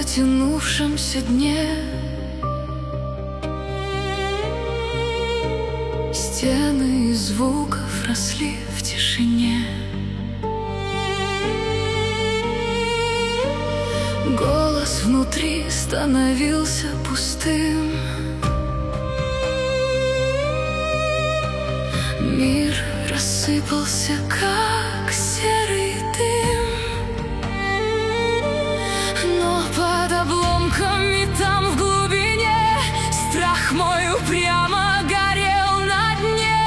затянувшемся дне. Стены из звуков росли в тишине. Голос внутри становился пустым. Мир рассыпался, как серый дым. Но под обломками там в глубине страх мой упрямо горел на дне.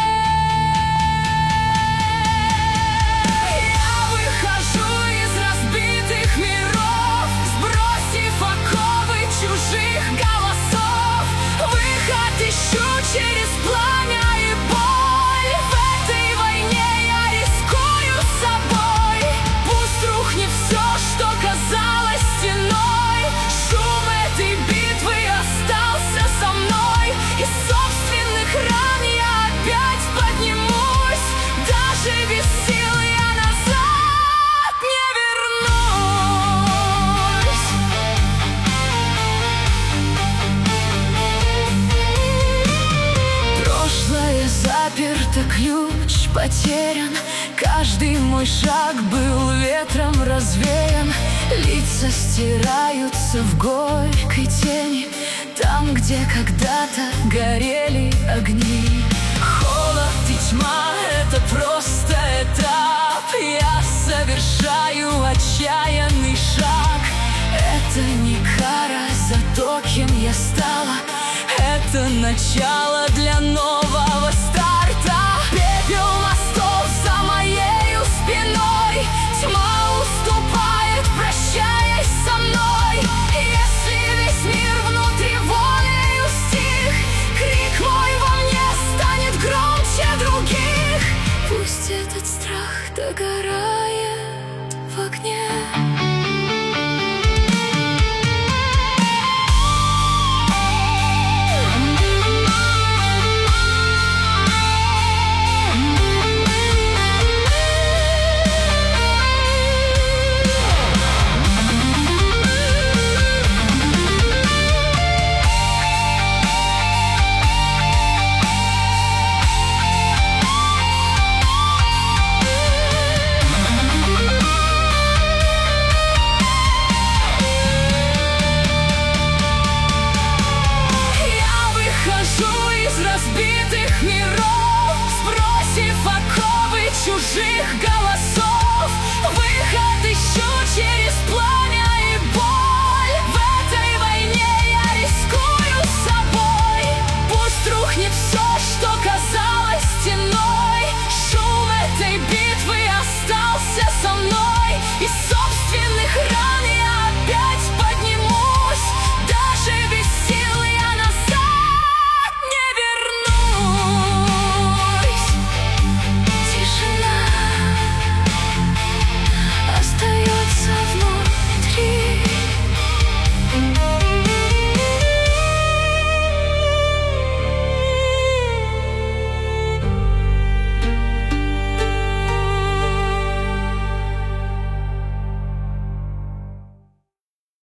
Я выхожу из разбитых миров, сбросив оковы чужих голосов. Выход ищу через пламя и боль. В этой войне я рискую собой. Пусть рухнет все, что казалось стеной. Шум этой битвы остался со мной. Из собственных ран я опять поднимусь. Даже без сил я назад не вернусь. Прошлое заперто, ключ потерян. Каждый мой шаг был ветром развеян. Лица стираются в горькой тени, там, где когда-то горели огни. Холод и тьма — это просто этап. Я совершаю отчаянный шаг. Это не кара за то, кем я стала. Это начало для нового.